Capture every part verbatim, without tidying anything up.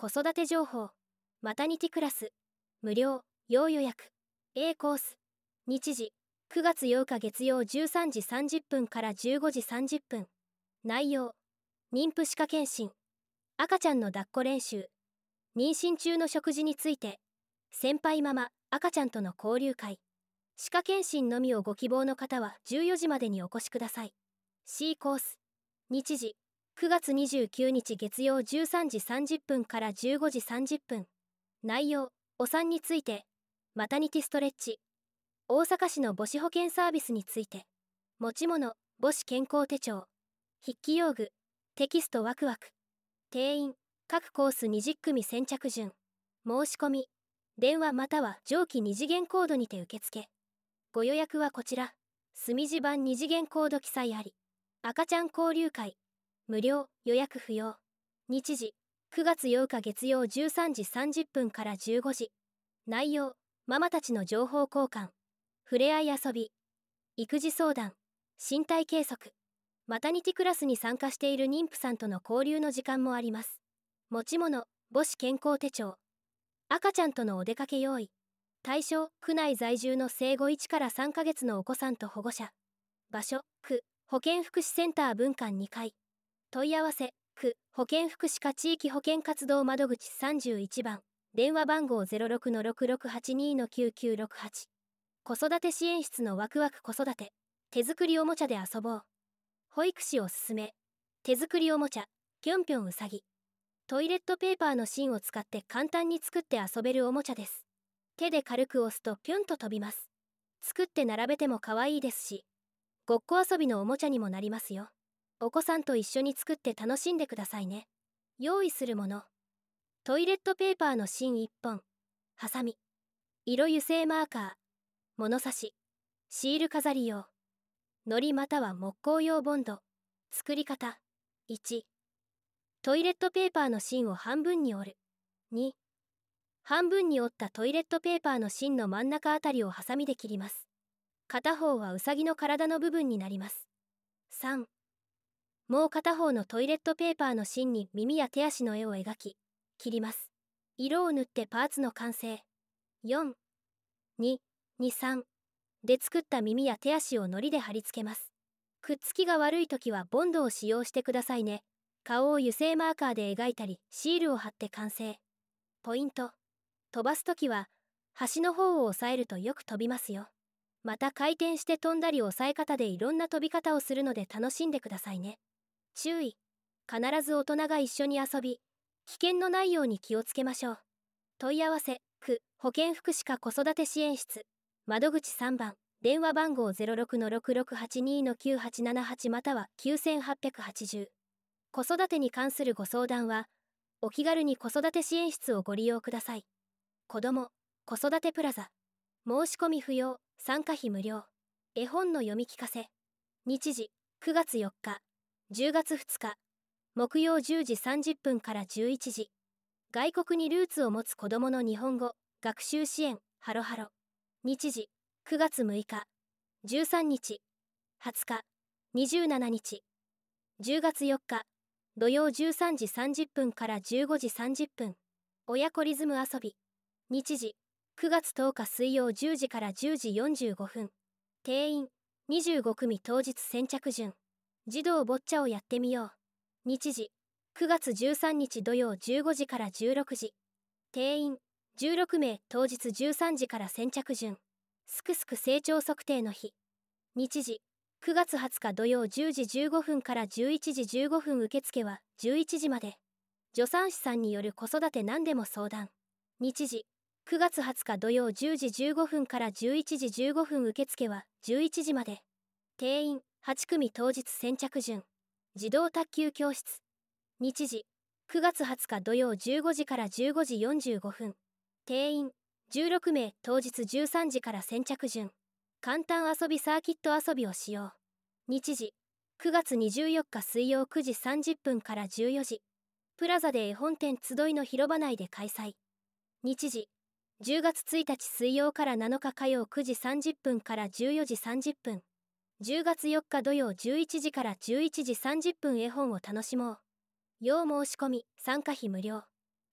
子育て情報、マタニティクラス、無料、要予約、A コース、日時、くがつようか月曜じゅうさんじさんじゅっぷんからじゅうごじさんじゅっぷん。内容、妊婦歯科検診、赤ちゃんの抱っこ練習、妊娠中の食事について、先輩ママ、赤ちゃんとの交流会。歯科検診のみをご希望の方はじゅうよじまでにお越しください。C コース、日時、くがつにじゅうくにち月曜じゅうさんじさんじゅっぷんからじゅうごじさんじゅっぷん。内容、お産について、マタニティストレッチ、大阪市の母子保健サービスについて、持ち物、母子健康手帳、筆記用具、テキストワクワク。定員、各コースにじゅっくみ先着順。申し込み、電話または上記に次元コードにて受付。ご予約はこちら。墨字版に次元コード記載あり。赤ちゃん交流会、無料、予約不要。日時、くがつようか月曜じゅうさんじさんじゅっぷんからじゅうごじ。内容、ママたちの情報交換、触れ合い遊び、育児相談、身体計測、マタニティクラスに参加している妊婦さんとの交流の時間もあります。持ち物、母子健康手帳、赤ちゃんとのお出かけ用意。対象、区内在住の生後いちからさんかげつのお子さんと保護者。場所、区保健福祉センター分館にかい。問い合わせ、区保健福祉課地域保健活動窓口さんじゅういちばん。電話番号 ゼロろくのろくろくはちにのきゅうきゅうろくはち。子育て支援室のワクワク子育て、手作りおもちゃで遊ぼう。保育士おすすめ、手作りおもちゃ、ぴょんぴょんうさぎ。トイレットペーパーの芯を使って簡単に作って遊べるおもちゃです。手で軽く押すとぴょんと飛びます。作って並べても可愛いですし、ごっこ遊びのおもちゃにもなりますよ。お子さんと一緒に作って楽しんでくださいね。用意するもの、トイレットペーパーの芯いっぽん、ハサミ、色油性マーカー、物差し、シール飾り用、糊または木工用ボンド。作り方、いち、トイレットペーパーの芯を半分に折る。に、半分に折ったトイレットペーパーの芯の真ん中あたりをハサミで切ります。片方はウサギの体の部分になります。さん、もう片方のトイレットペーパーの芯に耳や手足の絵を描き、切ります。色を塗ってパーツの完成。よん、に、に、さんで作った耳や手足を糊で貼り付けます。くっつきが悪いときはボンドを使用してくださいね。顔を油性マーカーで描いたり、シールを貼って完成。ポイント、飛ばすときは端の方を押さえるとよく飛びますよ。また回転して飛んだり押さえ方でいろんな飛び方をするので楽しんでくださいね。注意、必ず大人が一緒に遊び、危険のないように気をつけましょう。問い合わせ、区保健福祉課子育て支援室、窓口さんばん、電話番号 ゼロろくのろくろくはちにのきゅうはちななはち またはきゅうはっはちゼロ。子育てに関するご相談は、お気軽に子育て支援室をご利用ください。子ども、子育てプラザ。申し込み不要、参加費無料。絵本の読み聞かせ。日時、くがつよっか、じゅうがつふつか、木曜じゅうじさんじゅっぷんからじゅういちじ。外国にルーツを持つ子どもの日本語、学習支援、ハロハロ。日時、くがつむいか、じゅうさんにち、はつか、にじゅうしちにち。じゅうがつよっか、土曜じゅうさんじさんじゅっぷんからじゅうごじさんじゅっぷん。親子リズム遊び。日時、くがつとおか水曜じゅうじからじゅうじよんじゅうごふん。定員、にじゅうごくみ当日先着順。児童ボッチャをやってみよう。日時、くがつじゅうさんにち土曜じゅうごじからじゅうろくじ。定員、じゅうろくめい当日じゅうさんじから先着順。すくすく成長測定の日。日時、くがつはつか土曜じゅうじじゅうごふんからじゅういちじじゅうごふん。受付はじゅういちじまで。助産師さんによる子育て何でも相談。日時、くがつはつか土曜じゅうじじゅうごふんからじゅういちじじゅうごふん。受付はじゅういちじまで。定員はちくみ当日先着順。児童卓球教室。日時、くがつはつか土曜じゅうごじからじゅうごじよんじゅうごふん。定員じゅうろくめい当日じゅうさんじから先着順。簡単遊びサーキット遊びをしよう。日時、くがつにじゅうよっか水曜くじさんじゅっぷんからじゅうよじ。プラザで絵本店集いの広場内で開催。日時、じゅうがつついたち水曜からなのか火曜くじさんじゅっぷんからじゅうよじさんじゅっぷん。じゅうがつよっか土曜じゅういちじからじゅういちじさんじゅっぷん。絵本を楽しもう。要申し込み、参加費無料。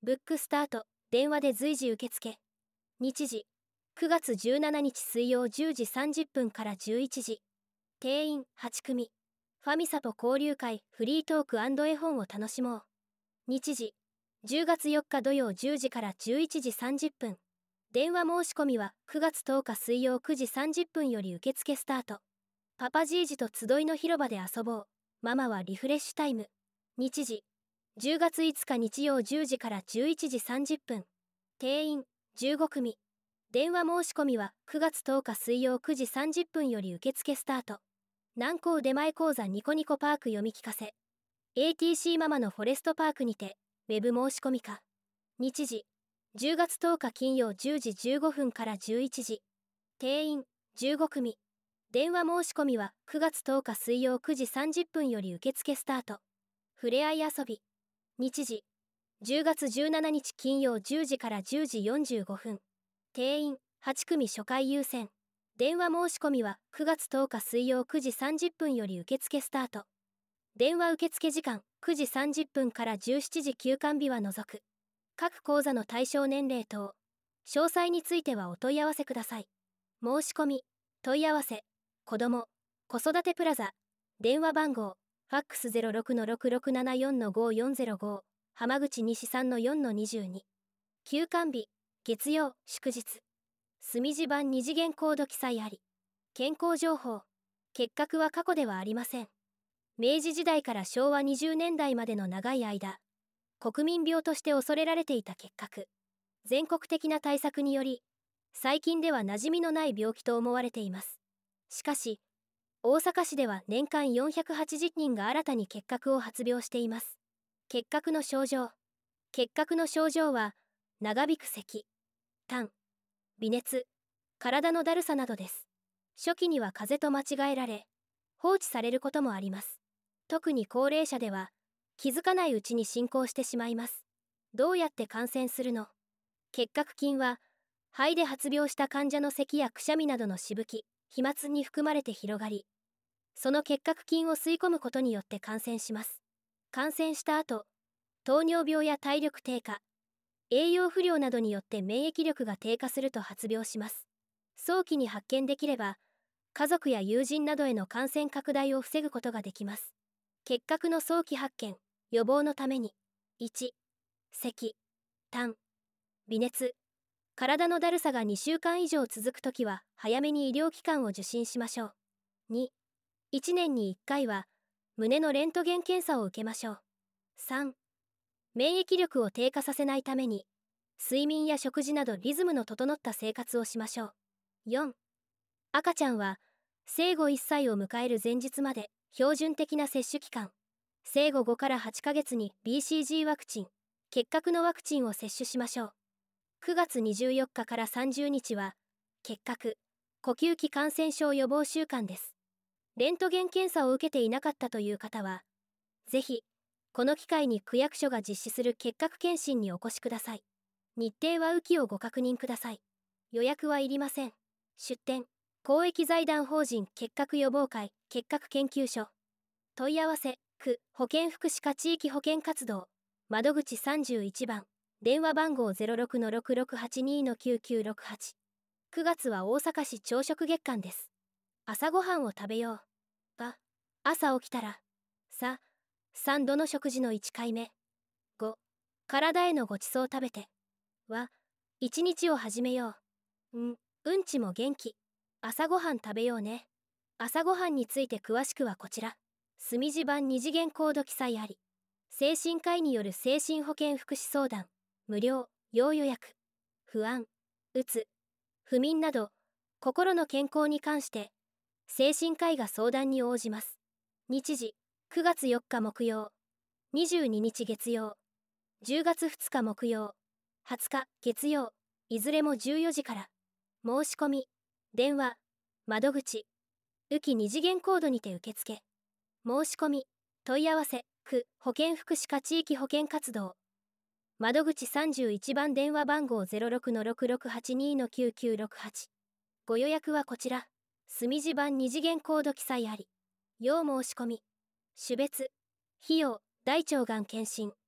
ブックスタート、電話で随時受付。日時、くがつじゅうしちにち水曜じゅうじさんじゅっぷんからじゅういちじ。定員はちくみ。ファミサポ交流会フリートーク&絵本を楽しもう。日時、じゅうがつよっか土曜じゅうじからじゅういちじさんじゅっぷん。電話申し込みはくがつとおか水曜くじさんじゅっぷんより受付スタート。パパじいじと集いの広場で遊ぼう。ママはリフレッシュタイム。日時、じゅうがついつか日曜じゅうじからじゅういちじさんじゅっぷん。定員じゅうごくみ。電話申し込みはくがつとおか水曜くじさんじゅっぷんより受付スタート。南高出前講座ニコニコパーク読み聞かせ。エーティーシー ママのフォレストパークにて、ウェブ申し込みか。日時、じゅうがつとおか金曜じゅうじじゅうごふんからじゅういちじ。定員じゅうごくみ。電話申し込みはくがつとおか水曜くじさんじゅっぷんより受付スタート。ふれあい遊び。日時、じゅうがつじゅうしちにち金曜じゅうじからじゅうじよんじゅうごふん。定員はちくみ初回優先。電話申し込みはくがつとおか水曜くじさんじゅっぷんより受付スタート。電話受付時間くじさんじゅっぷんからじゅうしちじ休館日は除く。各講座の対象年齢等、詳細についてはお問い合わせください。申し込み、問い合わせ、子ども、子育てプラザ、電話番号、ファックス ゼロろくのろくろくななよんのごよんゼロご、浜口西さんのよんのにじゅうに。休館日、月曜、祝日。墨字版二次元コード記載あり。健康情報、結核は過去ではありません。明治時代からしょうわにじゅうねんだいまでの長い間、国民病として恐れられていた結核。全国的な対策により、最近では馴染みのない病気と思われています。しかし、大阪市では年間よんひゃくはちじゅうにんが新たに結核を発病しています。結核の症状。結核の症状は、長引く咳、痰、微熱、体のだるさなどです。初期には風邪と間違えられ、放置されることもあります。特に高齢者では、気づかないうちに進行してしまいます。どうやって感染するの？結核菌は、肺で発病した患者の咳やくしゃみなどのしぶき、飛沫に含まれて広がり、その結核菌を吸い込むことによって感染します。感染した後、糖尿病や体力低下、栄養不良などによって免疫力が低下すると発病します。早期に発見できれば、家族や友人などへの感染拡大を防ぐことができます。結核の早期発見、予防のために、いち、咳、痰、微熱、体のだるさがにしゅうかん以上続くときは早めに医療機関を受診しましょう。に、いちねんにいっかいは胸のレントゲン検査を受けましょう。さん、免疫力を低下させないために、睡眠や食事などリズムの整った生活をしましょう。よん、赤ちゃんは生後いっさいを迎える前日まで標準的な接種期間、生後ごからはちかげつに ビーシージー ワクチン、結核のワクチンを接種しましょう。くがつにじゅうよっかからさんじゅうにちは、結核、呼吸器感染症予防週間です。レントゲン検査を受けていなかったという方は、ぜひ、この機会に区役所が実施する結核検診にお越しください。日程は右記をご確認ください。予約はいりません。出店、公益財団法人結核予防会結核研究所。問い合わせ、区保健福祉課地域保健活動、窓口さんじゅういちばん、電話番号 ゼロろくのろくろくはちにのきゅうきゅうろくはち。くがつは大阪市朝食月間です。朝ごはんを食べよう。ば、朝起きたら。さ、さんどの食事のいっかいめ。ご、体へのごちそう食べて。わ、一日を始めよう。ん、うんちも元気。朝ごはん食べようね。朝ごはんについて詳しくはこちら。墨字版二次元コード記載あり。精神科医による精神保健福祉相談。無料、要予約。不安、うつ、不眠など、心の健康に関して、精神科医が相談に応じます。日時、くがつよっか木曜、にじゅうににち月曜、じゅうがつふつか木曜、はつか月曜、いずれもじゅうよじから。申し込み、電話、窓口、浮き二次元コードにて受付。申し込み、問い合わせ、区保健福祉課地域保健活動。窓口さんじゅういちばん電話番号 ゼロろくのろくろくはちにのきゅうきゅうろくはち。ご予約はこちら。墨字版二次元コード記載あり。要申し込み。種別、費用、大腸がん検診。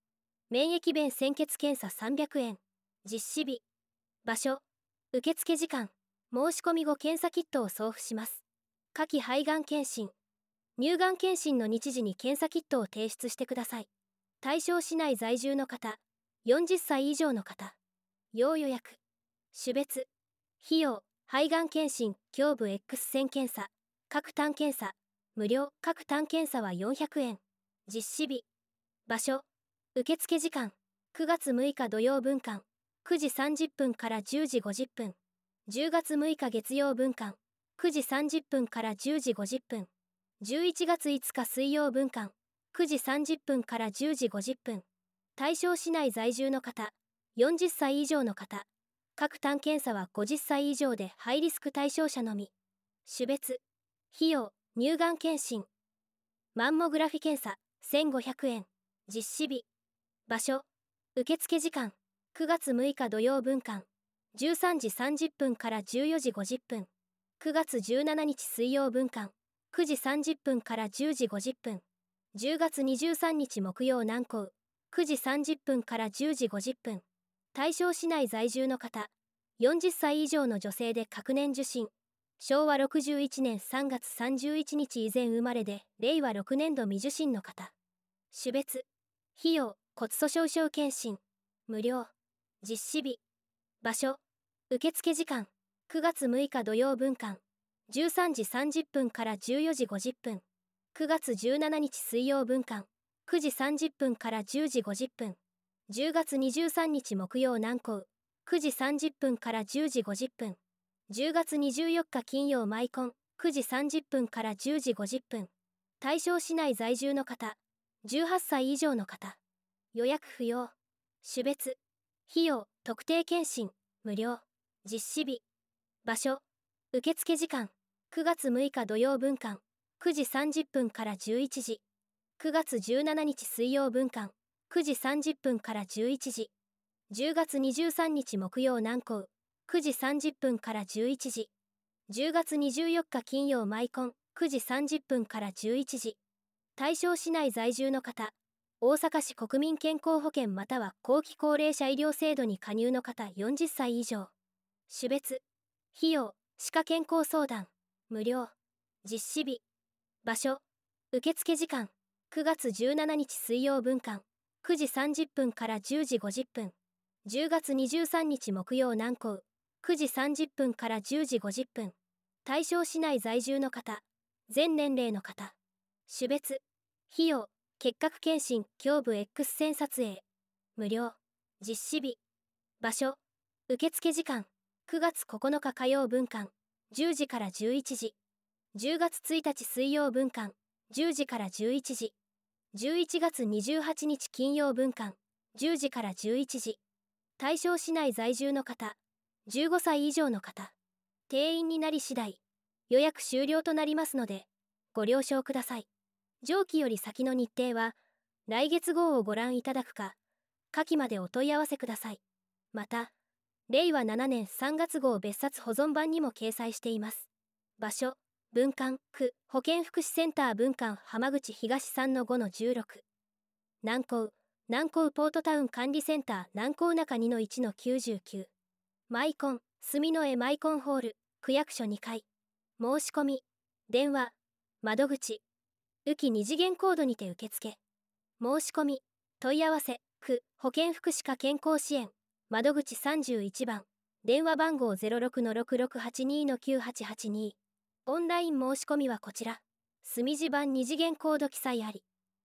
免疫弁鮮血検査さんびゃくえん。実施日。場所。受付時間。申し込み後検査キットを送付します。下記肺がん検診。乳がん検診の日時に検査キットを提出してください。対象市内在住の方、よんじゅっさい以上の方。要予約。種別。費用。肺がん検診、胸部 X 線検査、各単検査、無料、各単検査はよんひゃくえん。実施日。場所。受付時間。くがつむいか土曜分間、くじさんじゅっぷんからじゅうじごじゅっぷん。じゅうがつむいか月曜分間、くじさんじゅっぷんからじゅうじごじゅっぷん。じゅういちがついつか水曜分間、くじさんじゅっぷんからじゅうじごじゅっぷん。対象市内在住の方、よんじゅっさい以上の方。各単検査はごじゅっさい以上でハイリスク対象者のみ。種別。費用。乳がん検診。マンモグラフィ検査せんごひゃくえん。実施日。場所。受付時間。くがつむいか土曜分間、じゅうさんじさんじゅっぷんからじゅうよじごじゅっぷん。くがつじゅうしちにち水曜分間、くじさんじゅっぷんからじゅうじごじゅっぷん。じゅうがつにじゅうさんにち木曜南港、くじさんじゅっぷんからじゅうじごじゅっぷん。対象市内在住の方、よんじゅっさい以上の女性で隔年受診。しょうわろくじゅういちねんさんがつさんじゅういちにち以前生まれで、れいわろくねんど未受診の方。種別。費用。骨粗しょう症検診。無料。実施日。場所。受付時間。くがつむいか土曜分間、じゅうさんじさんじゅっぷんからじゅうよじごじゅっぷん。くがつじゅうしちにち水曜分間、くじさんじゅっぷんからじゅうじごじゅっぷん。じゅうがつにじゅうさんにち木曜南港、くじさんじゅっぷんからじゅうじごじゅっぷん。じゅうがつにじゅうよっか金曜マイコン、くじさんじゅっぷんからじゅうじごじゅっぷん。対象市内在住の方、じゅうはっさい以上の方。予約不要。種別。費用。特定健診。無料。実施日。場所。受付時間。くがつむいか土曜分間、くじさんじゅっぷんからじゅういちじ。くがつじゅうしちにち水曜分間、くじさんじゅっぷんからじゅういちじ。じゅうがつにじゅうさんにち木曜南港、くじさんじゅっぷんからじゅういちじ。じゅうがつにじゅうよっか金曜マイコン、くじさんじゅっぷんからじゅういちじ。対象市内在住の方、大阪市国民健康保険または後期高齢者医療制度に加入の方よんじゅっさい以上。種別。費用。歯科健康相談。無料。実施日。場所。受付時間。くがつじゅうしちにち水曜分間、くじさんじゅっぷんからじゅうじごじゅっぷん。じゅうがつにじゅうさんにち木曜南港、くじさんじゅっぷんからじゅうじごじゅっぷん。対象市内在住の方、全年齢の方。種別。費用。結核検診、胸部 X 線撮影。無料。実施日。場所。受付時間。くがつここのか火曜分間、じゅうじからじゅういちじ。じゅうがつついたち水曜分間、じゅうじからじゅういちじ。じゅういちがつにじゅうはちにち金曜分間、じゅうじからじゅういちじ。対象市内在住の方、じゅうごさい以上の方。定員になり次第、予約終了となりますので、ご了承ください。上記より先の日程は、来月号をご覧いただくか、下記までお問い合わせください。また、れいわななねんさんがつ号別冊保存版にも掲載しています。場所、分館、区、保健福祉センター分館浜口東 さんのごのじゅうろく。南港、南港ポートタウン管理センター南港中 にのいちのきゅうじゅうきゅう。マイコン、住之江マイコンホール、区役所にかい。申し込み、電話、窓口、浮き二次元コードにて受付。申し込み、問い合わせ、区、保健福祉課健康支援。窓口さんじゅういちばん、電話番号 ゼロろくのろくろくはちにのきゅうはちはちに。オンライン申し込みはこちら。墨字版二次元コード記載あり。